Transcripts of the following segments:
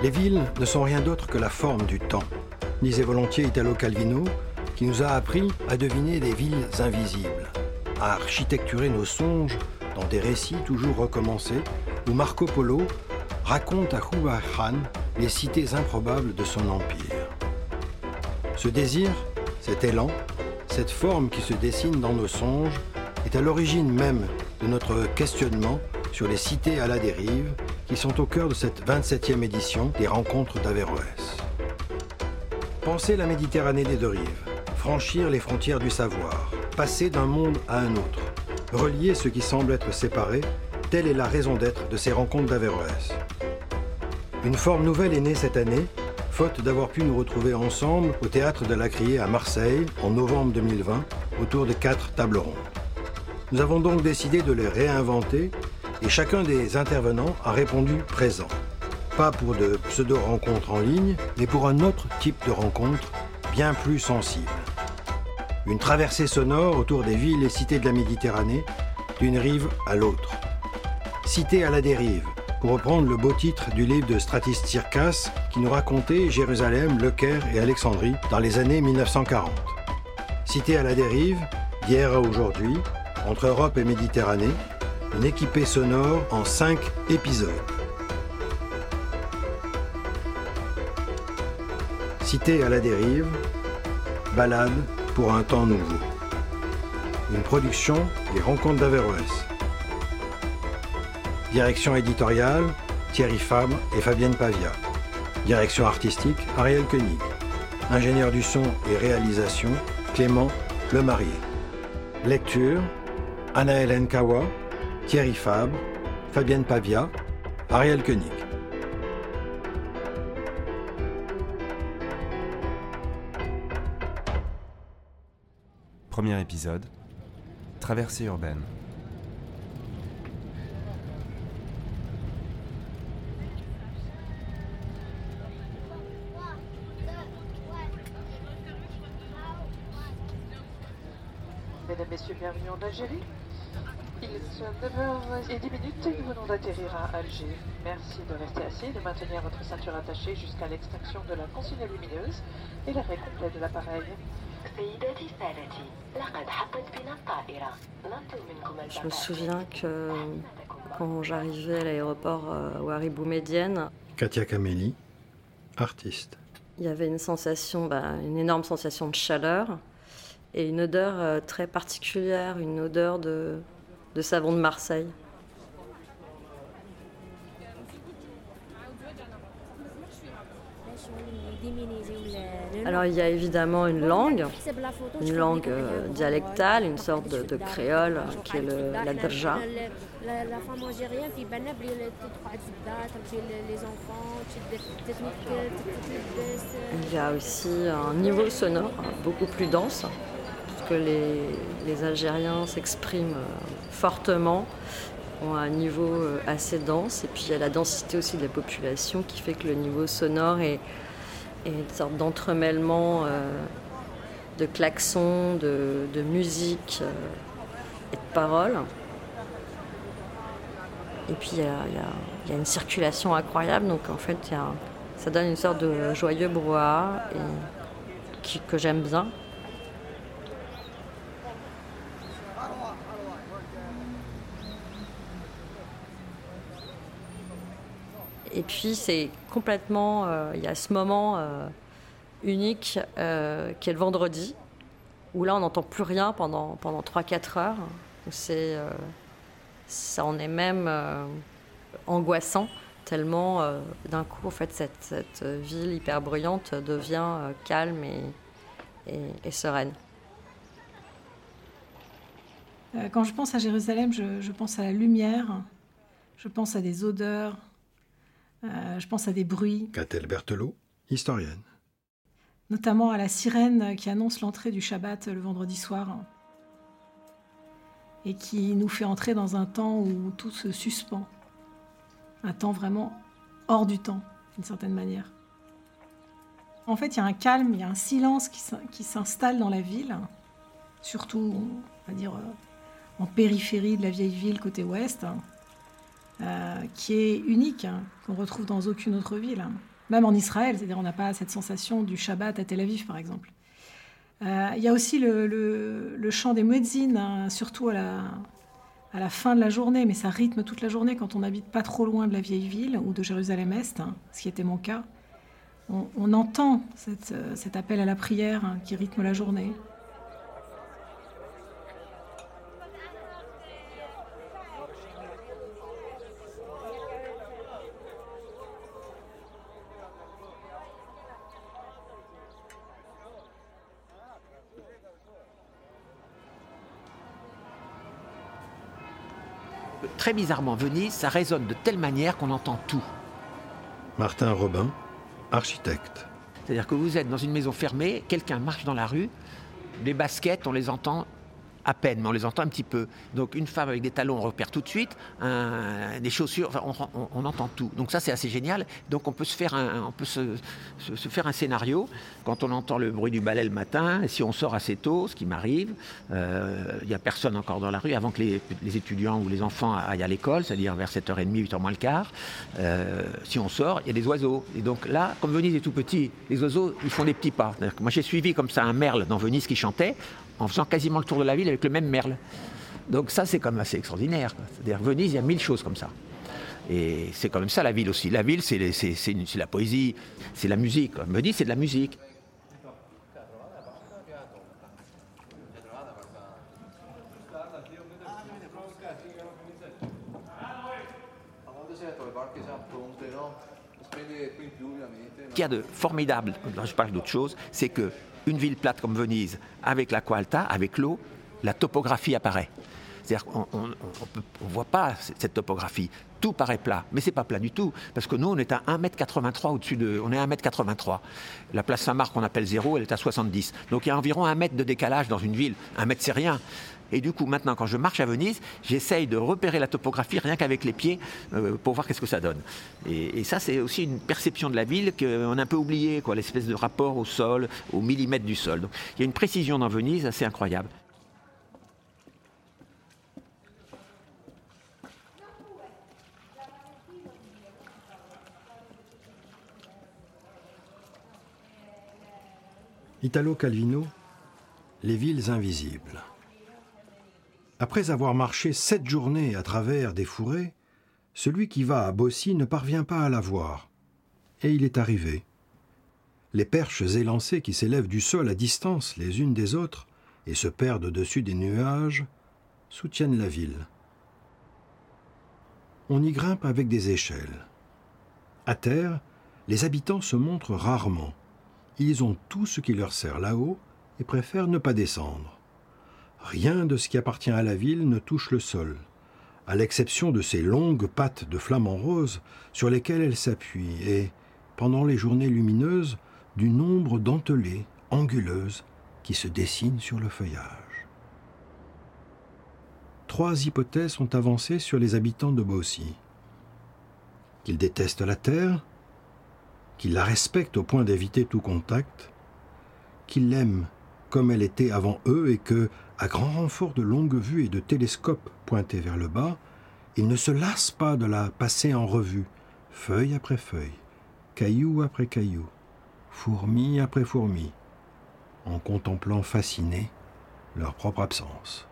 Les villes ne sont rien d'autre que la forme du temps, disait volontiers Italo Calvino, qui nous a appris à deviner des villes invisibles, à architecturer nos songes dans des récits toujours recommencés, où Marco Polo raconte à Hubei Khan les cités improbables de son empire. Ce désir, cet élan, cette forme qui se dessine dans nos songes, est à l'origine même de notre questionnement sur les cités à la dérive, qui sont au cœur de cette 27e édition des Rencontres d'Averroès. Penser la Méditerranée des deux rives, franchir les frontières du savoir, passer d'un monde à un autre, relier ce qui semble être séparé, telle est la raison d'être de ces Rencontres d'Averroès. Une forme nouvelle est née cette année, faute d'avoir pu nous retrouver ensemble au Théâtre de la Criée à Marseille en novembre 2020, autour de 4 tables rondes. Nous avons donc décidé de les réinventer et chacun des intervenants a répondu présent. Pas pour de pseudo-rencontres en ligne, mais pour un autre type de rencontre bien plus sensible. Une traversée sonore autour des villes et cités de la Méditerranée, d'une rive à l'autre. Cité à la dérive, pour reprendre le beau titre du livre de Stratis Tsirkas qui nous racontait Jérusalem, Le Caire et Alexandrie dans les années 1940. Cité à la dérive, d'hier à aujourd'hui, entre Europe et Méditerranée, une équipée sonore en 5 épisodes. Cité à la dérive, balade pour un temps nouveau. Une production des Rencontres d'Averroès. Direction éditoriale, Thierry Fabre et Fabienne Pavia. Direction artistique, Ariel Koenig. Ingénieur du son et réalisation, Clément Lemarié. Lecture, Anna-Hélène Kawa, Thierry Fabre, Fabienne Pavia, Ariel Koenig. Premier épisode, traversée urbaine. Mesdames, Messieurs, bienvenue en Algérie. Il est 9h10 que nous venons d'atterrir à Alger. Merci de rester assis et de maintenir votre ceinture attachée jusqu'à l'extinction de la consigne lumineuse et l'arrêt complet de l'appareil. Je me souviens que quand j'arrivais à l'aéroport Ouari Boumedienne, Katia Kameli, artiste. Il y avait une sensation, une énorme sensation de chaleur et une odeur très particulière, une odeur de savon de Marseille. Alors il y a évidemment une langue dialectale, une sorte de créole qui est la darja. La femme algérienne في بالنا بلي تدفع الزبده تمشي les enfants Il y a aussi un niveau sonore beaucoup plus dense, parce que les Algériens s'expriment fortement, ont un niveau assez dense, et puis il y a la densité aussi de la population qui fait que le niveau sonore est une sorte d'entremêlement de klaxons, de musique et de paroles. Et puis il y a une circulation incroyable, donc en fait ça donne une sorte de joyeux brouhaha que j'aime bien. Et puis c'est complètement, il y a ce moment unique qui est le vendredi, où là on n'entend plus rien pendant 3-4 heures, où ça en est même angoissant, tellement d'un coup en fait cette ville hyper bruyante devient calme et sereine. Quand je pense à Jérusalem, je pense à la lumière, je pense à des odeurs, je pense à des bruits. Catel Berthelot, historienne. Notamment à la sirène qui annonce l'entrée du Shabbat le vendredi soir et qui nous fait entrer dans un temps où tout se suspend. Un temps vraiment hors du temps, d'une certaine manière. En fait, il y a un calme, il y a un silence qui s'installe dans la ville, surtout, on va dire, en périphérie de la vieille ville côté ouest, qui est unique, qu'on retrouve dans aucune autre ville. Même en Israël, c'est-à-dire on n'a pas cette sensation du Shabbat à Tel Aviv, par exemple. Il y a aussi le chant des muezzins, hein, surtout à la fin de la journée, mais ça rythme toute la journée quand on n'habite pas trop loin de la vieille ville ou de Jérusalem-Est, hein, ce qui était mon cas. On entend cet appel à la prière, hein, qui rythme la journée. Très bizarrement, Venise, ça résonne de telle manière qu'on entend tout. Martin Robin, architecte. C'est-à-dire que vous êtes dans une maison fermée, quelqu'un marche dans la rue, les baskets, on les entend à peine, mais on les entend un petit peu. Donc une femme avec des talons, on repère tout de suite. Des chaussures, enfin, on entend tout. Donc ça, c'est assez génial. Donc on peut se faire un scénario quand on entend le bruit du balai le matin. Et si on sort assez tôt, ce qui m'arrive, il n'y a personne encore dans la rue avant que les étudiants ou les enfants aillent à l'école, c'est-à-dire vers 7h30, 8h moins le quart. Si on sort, il y a des oiseaux. Et donc là, comme Venise est tout petit, les oiseaux, ils font des petits pas. Moi, j'ai suivi comme ça un merle dans Venise qui chantait, en faisant quasiment le tour de la ville avec le même merle. Donc ça, c'est quand même assez extraordinaire, quoi. C'est-à-dire, Venise, il y a 1000 choses comme ça. Et c'est quand même ça, la ville aussi. La ville, c'est la poésie, c'est la musique. Venise, c'est de la musique. Ce qu'il y a de formidable, je parle d'autre chose, c'est qu'une ville plate comme Venise, avec l'Acqua Alta, avec l'eau, la topographie apparaît. C'est-à-dire qu'on ne voit pas cette topographie. Tout paraît plat, mais ce n'est pas plat du tout, parce que nous, on est à 1,83 m au-dessus on est à 1,83 m. La place Saint-Marc, qu'on appelle 0, elle est à 70. Donc il y a environ 1 mètre de décalage dans une ville. 1 mètre, c'est rien. Et du coup, maintenant, quand je marche à Venise, j'essaye de repérer la topographie rien qu'avec les pieds pour voir qu'est-ce que ça donne. Et ça, c'est aussi une perception de la ville qu'on a un peu oubliée, quoi, l'espèce de rapport au sol, au millimètre du sol. Donc, il y a une précision dans Venise assez incroyable. Italo Calvino, les villes invisibles. Après avoir marché 7 journées à travers des fourrés, celui qui va à Bossy ne parvient pas à la voir. Et il est arrivé. Les perches élancées qui s'élèvent du sol à distance les unes des autres et se perdent au-dessus des nuages soutiennent la ville. On y grimpe avec des échelles. À terre, les habitants se montrent rarement. Ils ont tout ce qui leur sert là-haut et préfèrent ne pas descendre. Rien de ce qui appartient à la ville ne touche le sol, à l'exception de ces longues pattes de flamant rose sur lesquelles elle s'appuie et, pendant les journées lumineuses, du nombre dentelées, anguleuses, qui se dessinent sur le feuillage. 3 hypothèses sont avancées sur les habitants de Bossy. Qu'ils détestent la terre, qu'ils la respectent au point d'éviter tout contact, qu'ils l'aiment comme elle était avant eux et que, à grand renfort de longue vue et de télescopes pointés vers le bas, ils ne se lassent pas de la passer en revue, feuille après feuille, caillou après caillou, fourmi après fourmi, en contemplant fascinés leur propre absence.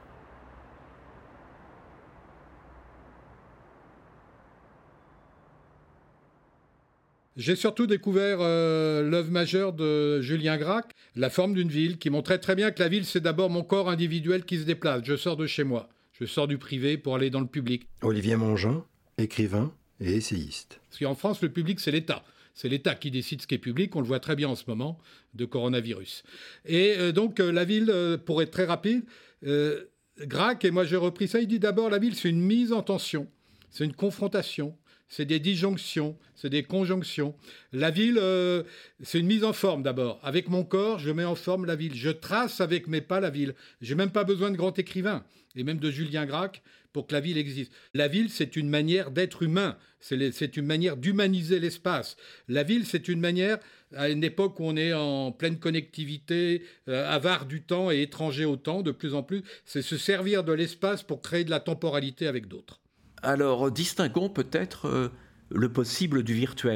J'ai surtout découvert l'œuvre majeure de Julien Gracq, La forme d'une ville, qui montrait très bien que la ville, c'est d'abord mon corps individuel qui se déplace. Je sors de chez moi, je sors du privé pour aller dans le public. Olivier Mongin, écrivain et essayiste. Parce qu'en France, le public, c'est l'État. C'est l'État qui décide ce qui est public, on le voit très bien en ce moment, de coronavirus. Et donc, la ville, pour être très rapide, Gracq, et moi j'ai repris ça, il dit d'abord, la ville, c'est une mise en tension, c'est une confrontation. C'est des disjonctions, c'est des conjonctions. La ville, c'est une mise en forme d'abord. Avec mon corps, je mets en forme la ville. Je trace avec mes pas la ville. J'ai même pas besoin de grand écrivain, et même de Julien Gracq, pour que la ville existe. La ville, c'est une manière d'être humain. C'est une manière d'humaniser l'espace. La ville, c'est une manière, à une époque où on est en pleine connectivité, avare du temps et étranger au temps, de plus en plus, c'est se servir de l'espace pour créer de la temporalité avec d'autres. Alors, distinguons peut-être le possible du virtuel.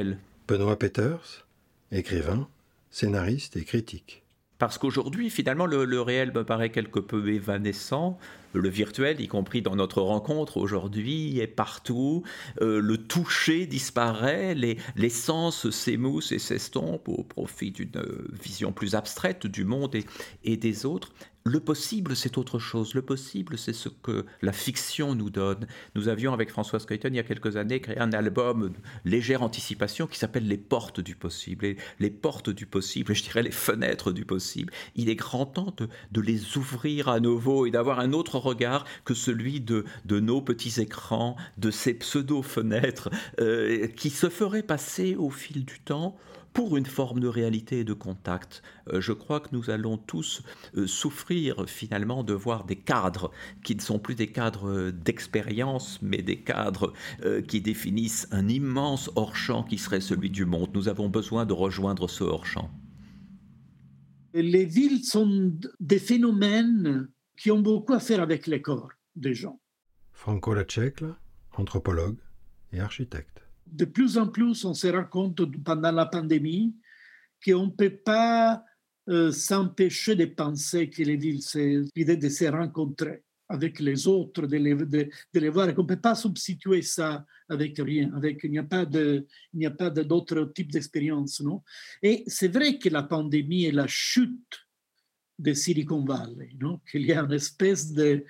Benoît Peters, écrivain, scénariste et critique. Parce qu'aujourd'hui, finalement, le réel me paraît quelque peu évanescent. Le virtuel, y compris dans notre rencontre aujourd'hui, est partout. Le toucher disparaît, les sens s'émoussent et s'estompent au profit d'une vision plus abstraite du monde et des autres. Le possible, c'est autre chose. Le possible, c'est ce que la fiction nous donne. Nous avions, avec Françoise Creighton, il y a quelques années, créé un album de légère anticipation qui s'appelle Les Portes du Possible. Et les portes du possible, je dirais les fenêtres du possible, il est grand temps de les ouvrir à nouveau et d'avoir un autre regard que celui de nos petits écrans, de ces pseudo-fenêtres qui se feraient passer au fil du temps pour une forme de réalité et de contact. Je crois que nous allons tous souffrir finalement de voir des cadres qui ne sont plus des cadres d'expérience, mais des cadres qui définissent un immense hors-champ qui serait celui du monde. Nous avons besoin de rejoindre ce hors-champ. Les villes sont des phénomènes qui ont beaucoup à faire avec les corps des gens. Franco Lacecle, anthropologue et architecte. De plus en plus, on se rend compte pendant la pandémie qu'on ne peut pas s'empêcher de penser que les villes, c'est l'idée de se rencontrer avec les autres, de les voir, et qu'on ne peut pas substituer ça avec rien. Il n'y a pas d'autre type d'expérience. Non? Et c'est vrai que la pandémie est la chute de Silicon Valley, non? Qu'il y a une espèce de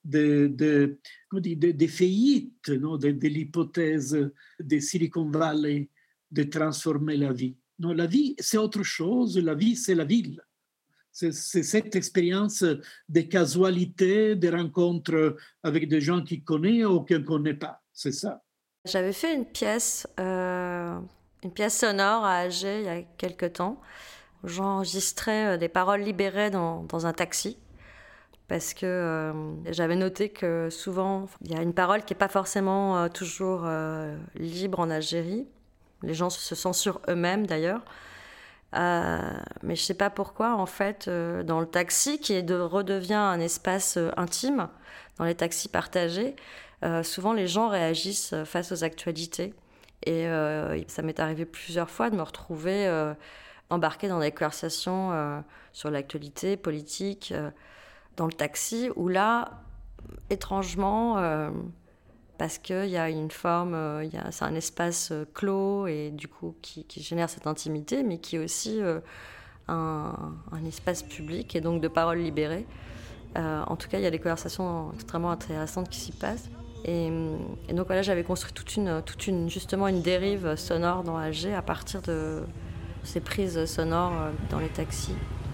faillite, non? de l'hypothèse de Silicon Valley de transformer la vie. Non, la vie, c'est autre chose. La vie, c'est la ville. C'est cette expérience de casualité, de rencontres avec des gens qu'on connaît ou qu'on ne connaît pas. C'est ça. J'avais fait une pièce sonore à Alger il y a quelque temps. J'enregistrais des paroles libérées dans un taxi. Parce que j'avais noté que souvent, il y a une parole qui n'est pas forcément toujours libre en Algérie. Les gens se censurent eux-mêmes, d'ailleurs. Mais je ne sais pas pourquoi, en fait, dans le taxi, qui redevient un espace intime, dans les taxis partagés, souvent les gens réagissent face aux actualités. Et ça m'est arrivé plusieurs fois de me retrouver embarquée dans des conversations sur l'actualité politique, dans le taxi, où là, étrangement, parce qu'il y a une forme, c'est un espace clos et du coup qui génère cette intimité, mais qui est aussi un espace public et donc de paroles libérées. En tout cas, il y a des conversations extrêmement intéressantes qui s'y passent. Et donc voilà, j'avais construit justement une dérive sonore dans Alger à partir de ces prises sonores dans les taxis.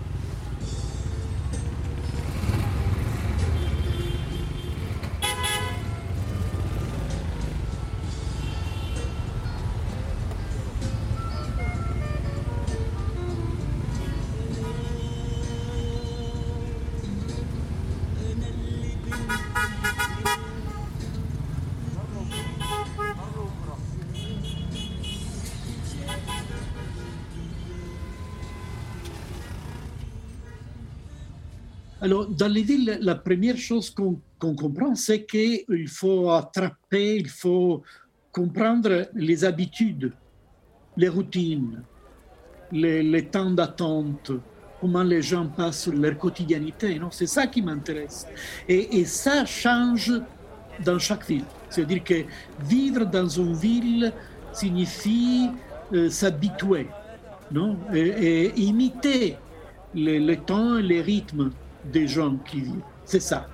Alors, dans les villes, la première chose qu'on comprend, c'est qu'il faut attraper, il faut comprendre les habitudes, les routines, les temps d'attente, comment les gens passent leur quotidienneté. Non? C'est ça qui m'intéresse. Et ça change dans chaque ville. C'est-à-dire que vivre dans une ville signifie s'habituer, non? Et imiter le temps et les rythmes des gens qui vivent. C'est ça.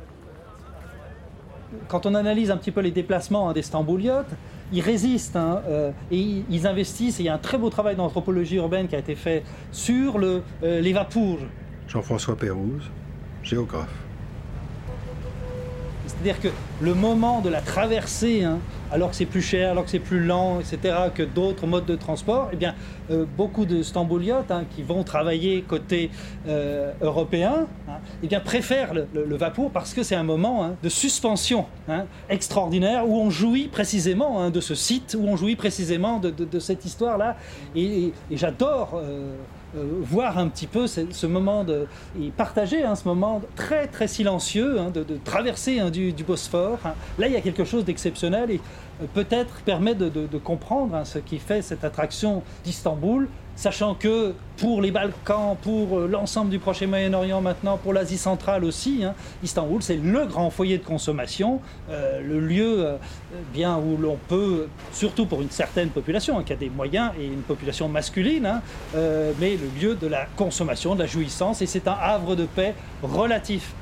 Quand on analyse un petit peu les déplacements des Stambouliotes, ils résistent et ils investissent. Et il y a un très beau travail d'anthropologie urbaine qui a été fait sur les vapours. Jean-François Pérouse, géographe. C'est-à-dire que le moment de la traversée, alors que c'est plus cher, alors que c'est plus lent, etc., que d'autres modes de transport, eh bien, beaucoup de Stambouliotes qui vont travailler côté européen, eh bien, préfèrent le vapour parce que c'est un moment de suspension extraordinaire où on jouit précisément de ce site, où on jouit précisément de cette histoire-là. Et j'adore voir un petit peu ce moment et partager ce moment très très silencieux de traversée du Bosphore. Là, il y a quelque chose d'exceptionnel et peut-être permet de comprendre ce qui fait cette attraction d'Istanbul, sachant que pour les Balkans, pour l'ensemble du Proche et Moyen-Orient maintenant, pour l'Asie centrale aussi, Istanbul, c'est le grand foyer de consommation, le lieu bien où l'on peut, surtout pour une certaine population qui a des moyens et une population masculine, mais le lieu de la consommation, de la jouissance, et c'est un havre de paix relatif.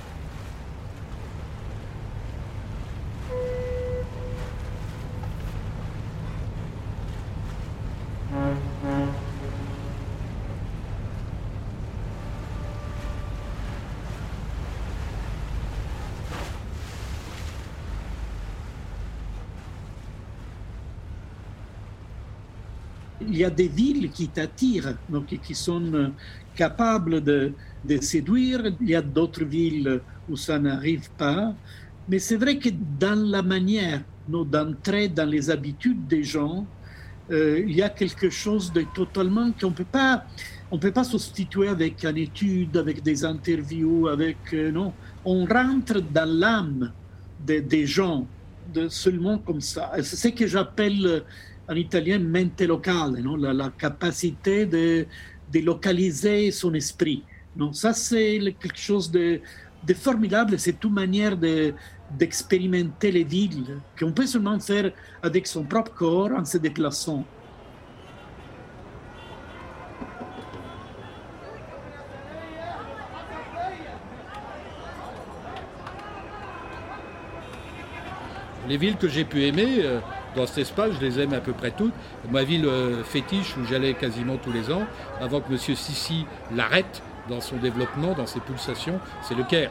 Il y a des villes qui t'attirent, donc qui sont capables de séduire. Il y a d'autres villes où ça n'arrive pas. Mais c'est vrai que dans la manière d'entrer dans les habitudes des gens, il y a quelque chose de totalement qu'on ne peut pas substituer avec une étude, avec des interviews, non. On rentre dans l'âme des gens seulement comme ça. C'est ce que j'appelle en italien mente locale, non? La capacité de localiser son esprit. Non? Ça, c'est quelque chose de formidable. C'est une manière d'expérimenter les villes qu'on peut seulement faire avec son propre corps en se déplaçant. Les villes que j'ai pu aimer, dans cet espace, je les aime à peu près toutes. Ma ville fétiche, où j'allais quasiment tous les ans, avant que M. Sisi l'arrête dans son développement, dans ses pulsations, c'est le Caire.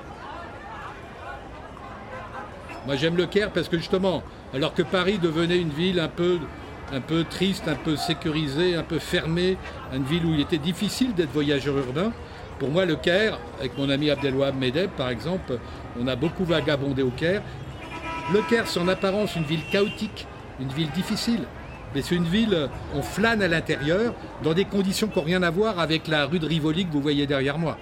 Moi, j'aime le Caire parce que justement, alors que Paris devenait une ville un peu triste, un peu sécurisée, un peu fermée, une ville où il était difficile d'être voyageur urbain, pour moi, le Caire, avec mon ami Abdelwahab Medeb, par exemple, on a beaucoup vagabondé au Caire. Le Caire, c'est en apparence une ville chaotique, une ville difficile, mais c'est une ville, on flâne à l'intérieur, dans des conditions qui n'ont rien à voir avec la rue de Rivoli que vous voyez derrière moi.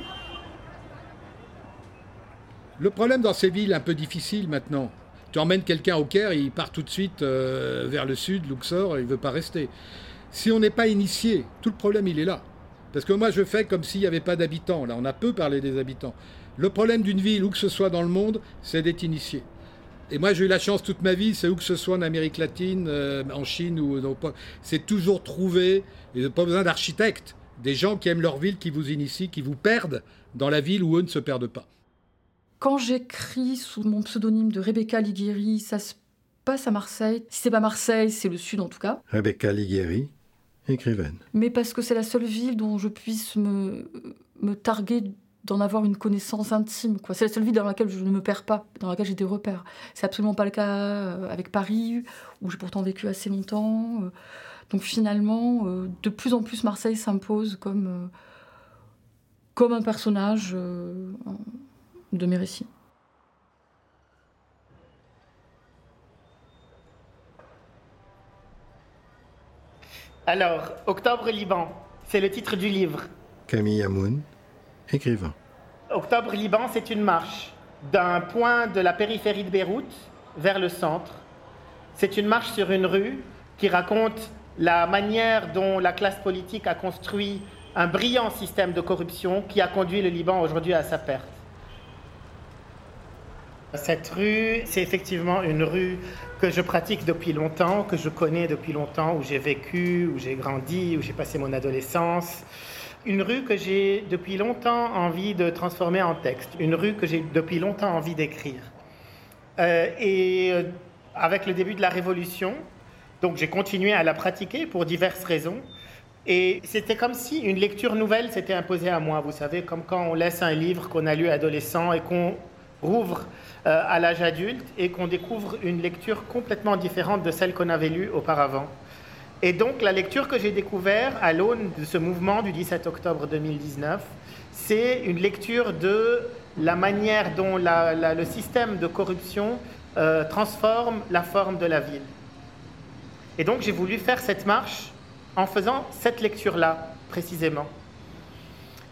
Le problème dans ces villes un peu difficiles maintenant, tu emmènes quelqu'un au Caire, il part tout de suite vers le sud, Luxor, il ne veut pas rester. Si on n'est pas initié, tout le problème il est là. Parce que moi je fais comme s'il n'y avait pas d'habitants, là on a peu parlé des habitants. Le problème d'une ville, où que ce soit dans le monde, c'est d'être initié. Et moi, j'ai eu la chance toute ma vie, c'est où que ce soit en Amérique latine, en Chine, c'est toujours trouver, et pas besoin d'architectes, des gens qui aiment leur ville, qui vous initient, qui vous perdent dans la ville où eux ne se perdent pas. Quand j'écris sous mon pseudonyme de Rebecca Liguieri, ça se passe à Marseille. Si c'est pas Marseille, c'est le sud en tout cas. Rebecca Liguieri, écrivaine. Mais parce que c'est la seule ville dont je puisse me targuer d'en avoir une connaissance intime, quoi. C'est la seule ville dans laquelle je ne me perds pas, dans laquelle j'ai des repères. C'est absolument pas le cas avec Paris, où j'ai pourtant vécu assez longtemps. Donc finalement, de plus en plus, Marseille s'impose comme un personnage de mes récits. Alors, Octobre Liban, c'est le titre du livre. Camille Amoun, écrivain. Octobre Liban, c'est une marche d'un point de la périphérie de Beyrouth vers le centre. C'est une marche sur une rue qui raconte la manière dont la classe politique a construit un brillant système de corruption qui a conduit le Liban aujourd'hui à sa perte. Cette rue, c'est effectivement une rue que je pratique depuis longtemps, que je connais depuis longtemps, où j'ai vécu, où j'ai grandi, où j'ai passé mon adolescence. Une rue que j'ai depuis longtemps envie de transformer en texte. Une rue que j'ai depuis longtemps envie d'écrire. Et avec le début de la Révolution, donc j'ai continué à la pratiquer pour diverses raisons. Et c'était comme si une lecture nouvelle s'était imposée à moi. Vous savez, comme quand on laisse un livre qu'on a lu adolescent et qu'on rouvre à l'âge adulte et qu'on découvre une lecture complètement différente de celle qu'on avait lue auparavant. Et donc la lecture que j'ai découverte à l'aune de ce mouvement du 17 octobre 2019, c'est une lecture de la manière dont le système de corruption transforme la forme de la ville. Et donc j'ai voulu faire cette marche en faisant cette lecture-là, précisément.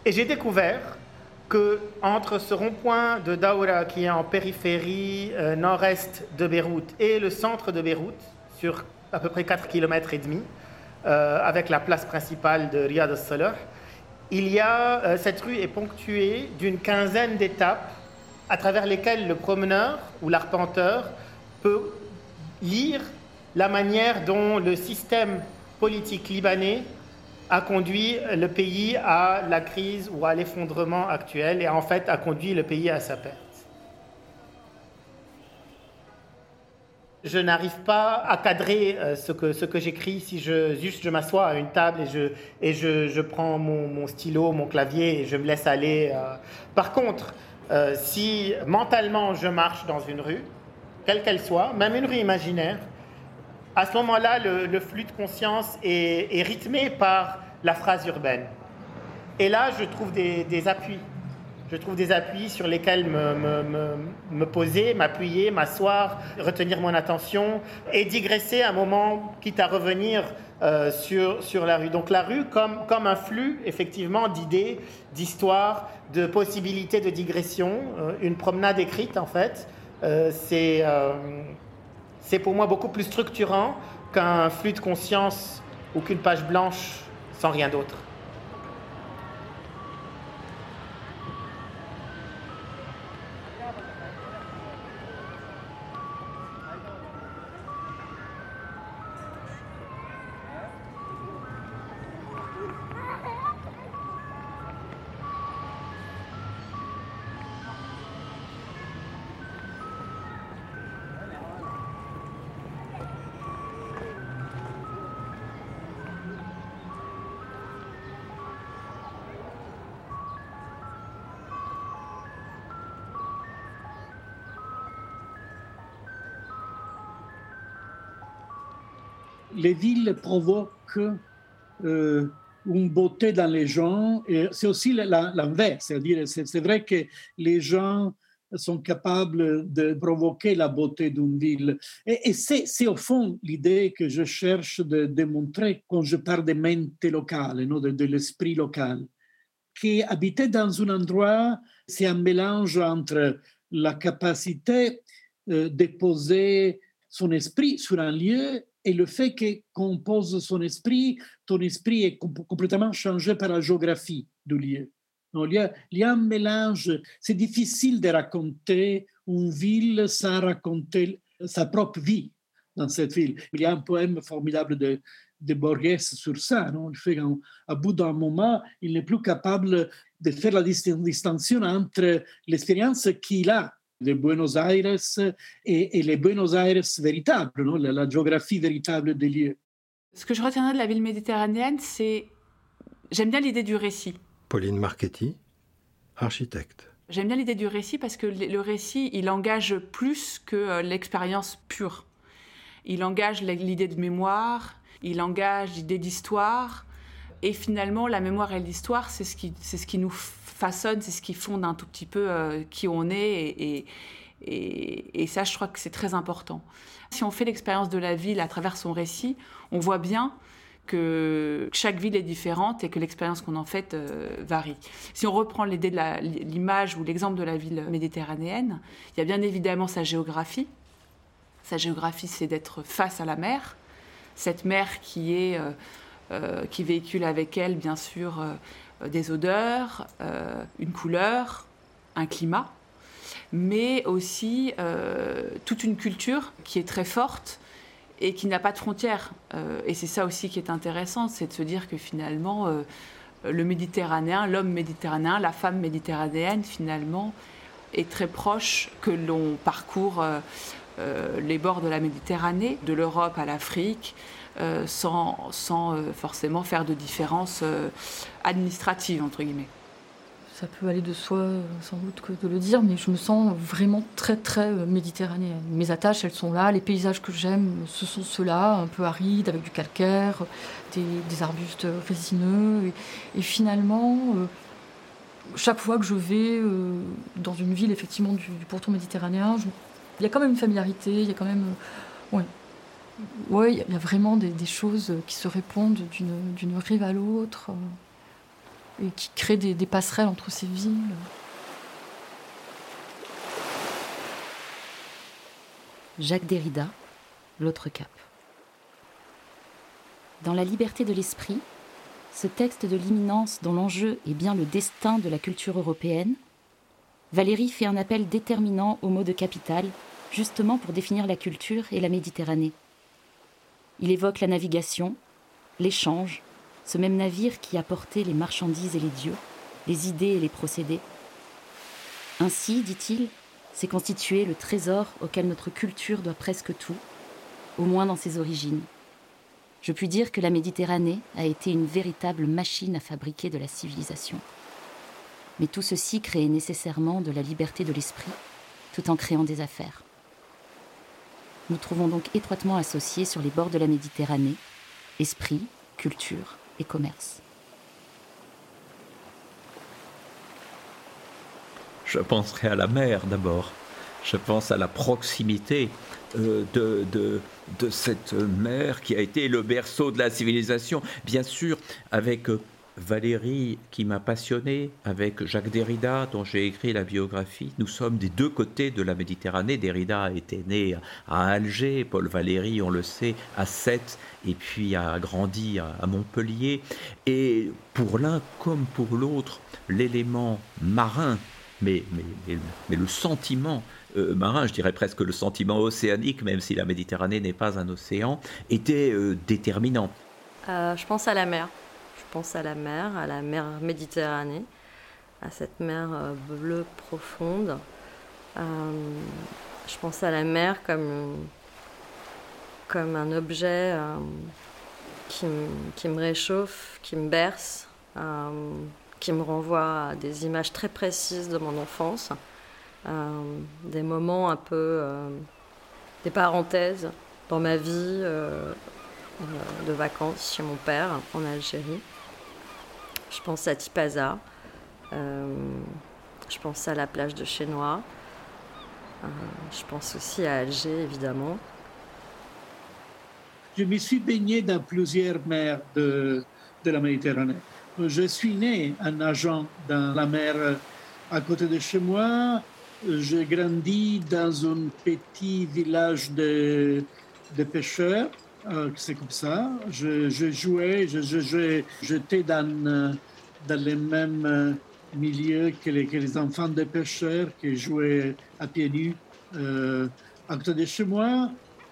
Et j'ai découvert qu'entre ce rond-point de Daoura, qui est en périphérie nord-est de Beyrouth, et le centre de Beyrouth, sur à peu près 4,5 km, avec la place principale de Riyad al-Salah, cette rue est ponctuée d'une quinzaine d'étapes à travers lesquelles le promeneur ou l'arpenteur peut lire la manière dont le système politique libanais a conduit le pays à la crise ou à l'effondrement actuel et en fait a conduit le pays à sa perte. Je n'arrive pas à cadrer ce que j'écris si je m'assois à une table et je prends mon stylo, mon clavier et je me laisse aller. Par contre, si mentalement je marche dans une rue, quelle qu'elle soit, même une rue imaginaire, à ce moment-là, le flux de conscience est rythmé par la phrase urbaine. Et là, je trouve des appuis. Je trouve des appuis sur lesquels me poser, m'appuyer, m'asseoir, retenir mon attention et digresser un moment, quitte à revenir sur la rue. Donc la rue comme un flux, effectivement, d'idées, d'histoires, de possibilités de digression, une promenade écrite, en fait. C'est pour moi beaucoup plus structurant qu'un flux de conscience ou qu'une page blanche sans rien d'autre. Les villes provoquent une beauté dans les gens, et c'est aussi l'inverse, c'est-à-dire c'est vrai que les gens sont capables de provoquer la beauté d'une ville. Et c'est au fond l'idée que je cherche de démontrer quand je parle de mente locale, non, de l'esprit local, qu'habiter dans un endroit, c'est un mélange entre la capacité de poser son esprit sur un lieu et le fait qu'on pose son esprit, ton esprit est complètement changé par la géographie du lieu. Non, il y a un mélange. C'est difficile de raconter une ville sans raconter sa propre vie dans cette ville. Il y a un poème formidable de Borges sur ça. Non? Il fait qu'à bout d'un moment, il n'est plus capable de faire la distinction entre l'expérience qu'il a de Buenos Aires et les Buenos Aires véritables, non? La géographie véritable des lieux. Ce que je retiendrai de la ville méditerranéenne, c'est... J'aime bien l'idée du récit. Pauline Marchetti, architecte. J'aime bien l'idée du récit parce que le récit, il engage plus que l'expérience pure. Il engage l'idée de mémoire, il engage l'idée d'histoire. Et finalement, la mémoire et l'histoire, c'est ce qui nous façonne, c'est ce qui fonde un tout petit peu qui on est. Et ça, je crois que c'est très important. Si on fait l'expérience de la ville à travers son récit, on voit bien que chaque ville est différente et que l'expérience qu'on en fait varie. Si on reprend l'idée de l'image ou l'exemple de la ville méditerranéenne, il y a bien évidemment sa géographie. Sa géographie, c'est d'être face à la mer. Cette mer qui véhicule avec elle, bien sûr, des odeurs, une couleur, un climat, mais aussi toute une culture qui est très forte et qui n'a pas de frontières. Et c'est ça aussi qui est intéressant, c'est de se dire que finalement, le Méditerranéen, l'homme méditerranéen, la femme méditerranéenne, finalement, est très proche, que l'on parcourt les bords de la Méditerranée, de l'Europe à l'Afrique, sans forcément faire de différence administrative, entre guillemets. Ça peut aller de soi, sans doute, que de le dire, mais je me sens vraiment très, très méditerranéenne. Mes attaches, elles sont là. Les paysages que j'aime, ce sont ceux-là, un peu arides, avec du calcaire, des arbustes résineux. Et finalement, chaque fois que je vais dans une ville, effectivement, du pourtour méditerranéen, il y a quand même une familiarité, il y a quand même... Ouais, il y a vraiment des choses qui se répondent d'une rive à l'autre. et qui crée des passerelles entre ces villes. Jacques Derrida, L'autre cap. Dans La liberté de l'esprit, ce texte de l'imminence dont l'enjeu est bien le destin de la culture européenne, Valéry fait un appel déterminant au mot de capitale, justement pour définir la culture et la Méditerranée. Il évoque la navigation, l'échange, ce même navire qui a porté les marchandises et les dieux, les idées et les procédés. Ainsi, dit-il, s'est constitué le trésor auquel notre culture doit presque tout, au moins dans ses origines. Je puis dire que la Méditerranée a été une véritable machine à fabriquer de la civilisation. Mais tout ceci créait nécessairement de la liberté de l'esprit, tout en créant des affaires. Nous trouvons donc étroitement associés sur les bords de la Méditerranée, esprit, culture et commerce. Je penserai à la mer d'abord. Je pense à la proximité de cette mer qui a été le berceau de la civilisation. Bien sûr, avec Valéry qui m'a passionné, avec Jacques Derrida dont j'ai écrit la biographie, nous sommes des deux côtés de la Méditerranée. Derrida était né à Alger, Paul Valéry, on le sait, à Sète, et puis a grandi à Montpellier. Et pour l'un comme pour l'autre, l'élément marin, mais le sentiment marin, je dirais presque le sentiment océanique, même si la Méditerranée n'est pas un océan, était déterminant. Je pense à la mer. Je pense à la mer Méditerranée, à cette mer bleue profonde. Je pense à la mer comme un objet qui me réchauffe, qui me berce, qui me renvoie à des images très précises de mon enfance, des moments un peu, des parenthèses dans ma vie de vacances chez mon père en Algérie. Je pense à Tipaza, je pense à la plage de Chénois, je pense aussi à Alger, évidemment. Je me suis baigné dans plusieurs mers de la Méditerranée. Je suis né en nageant dans la mer à côté de chez moi. J'ai grandi dans un petit village de pêcheurs. C'est comme ça. Je jouais, j'étais dans les mêmes milieux que les enfants de pêcheurs qui jouaient à pieds nus à côté de chez moi.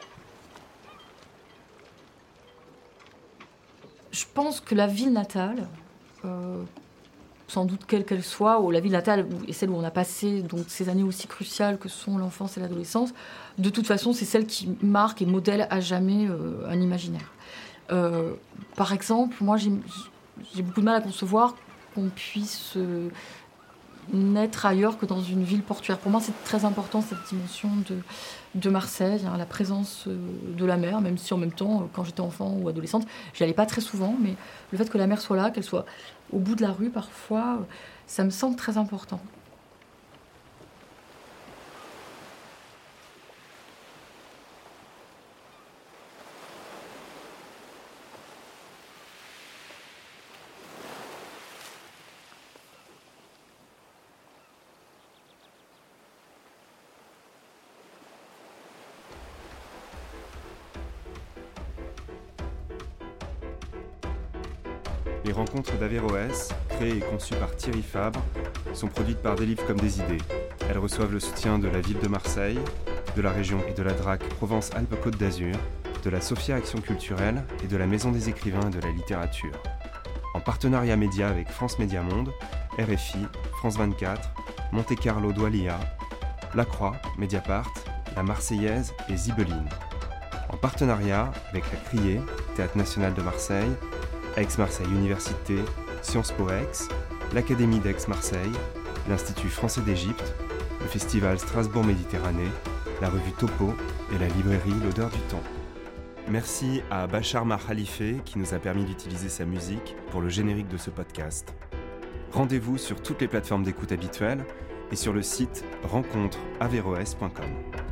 Je pense que la ville natale, sans doute quelle qu'elle soit, ou la ville natale est celle où on a passé donc, ces années aussi cruciales que sont l'enfance et l'adolescence, de toute façon, c'est celle qui marque et modèle à jamais un imaginaire. Par exemple, moi, j'ai beaucoup de mal à concevoir qu'on puisse naître ailleurs que dans une ville portuaire. Pour moi, c'est très important, cette dimension de Marseille, hein, la présence de la mer, même si en même temps, quand j'étais enfant ou adolescente, j'y allais pas très souvent, mais le fait que la mer soit là, qu'elle soit au bout de la rue parfois, ça me semble très important. Les rencontres d'Averroès, créées et conçues par Thierry Fabre, sont produites par Des livres comme des idées. Elles reçoivent le soutien de la ville de Marseille, de la région et de la DRAC Provence-Alpes-Côte d'Azur, de la Sophia Action Culturelle et de la Maison des écrivains et de la littérature. En partenariat média avec France Média Monde, RFI, France 24, Monte Carlo Doualiya, La Croix, Mediapart, La Marseillaise et Zibeline. En partenariat avec la Criée, Théâtre National de Marseille, Aix-Marseille Université, Sciences Po Aix, l'Académie d'Aix-Marseille, l'Institut français d'Égypte, le Festival Strasbourg Méditerranée, la revue Topo et la librairie L'Odeur du Temps. Merci à Bachar Mahalife qui nous a permis d'utiliser sa musique pour le générique de ce podcast. Rendez-vous sur toutes les plateformes d'écoute habituelles et sur le site rencontreaverroès.com.